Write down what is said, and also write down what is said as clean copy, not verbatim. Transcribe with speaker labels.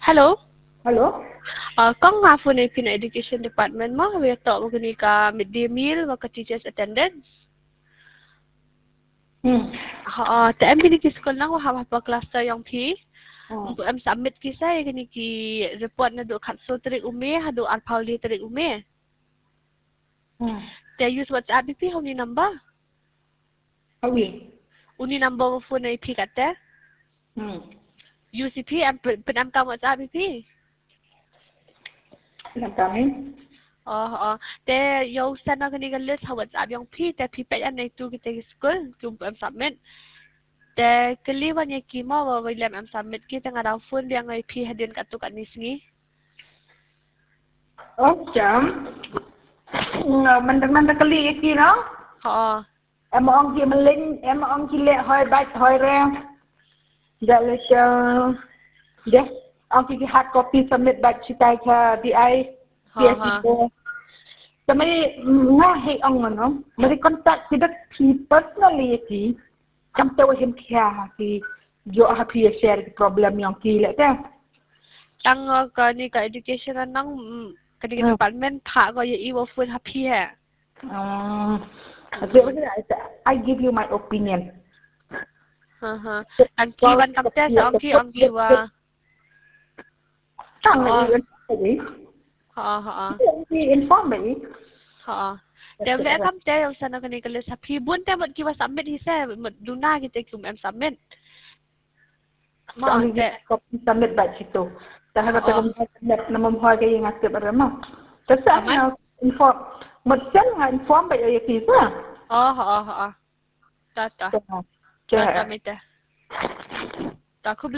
Speaker 1: Hello.
Speaker 2: Hello?
Speaker 1: Kang nga po na yung education department mo. Kaya to mo gani ka midday meal, ka teachers attendance. Te binigis ko lang wa pa cluster yung P. Am submit kisay gani ki report na do katso tri ume hado alpauli tri ume. Te use WhatsApp pi honi number.
Speaker 2: Awi.
Speaker 1: Uni number mo phone na ipi kate. UCP am penam ka WhatsApp pi.
Speaker 2: Lang kami?
Speaker 1: Te yo send na gani ka list ha WhatsApp yung P te pi pe an tu kita school kum am submit. Te kaliwan niya kimo wa william am submit kita nga daw phone yang ay P hadin katuk anisngi.
Speaker 2: Jam. Mandang kali iki no? Em ong ki meling, em ong ki le hoi bạch hoi re. Dale cho deh. Ong ki hard copy submit bạch chitai ka DI. Yes. Kami ngahi ong no. Mari contact tidak personally iki. Kam tahu him kia ki jo happy share problem yang ki le ta.
Speaker 1: Tang ka ni ka education nang kadi department pha ko ye iwo phone happy hai.
Speaker 2: I give you my opinion.
Speaker 1: Ang ki ban kam te sa ang ki wa.
Speaker 2: Inform me.
Speaker 1: Te le kam te yung sana kani ka list happy bun te mot ki wa submit hi se mot duna kita kum em submit.
Speaker 2: Ma te copy submit ba situ. Dah kata kum submit nama mohon ke yang aktif ada mah. Terus inform. Mot sen inform ba ya ki sa.
Speaker 1: Ta. Ta mita. Ta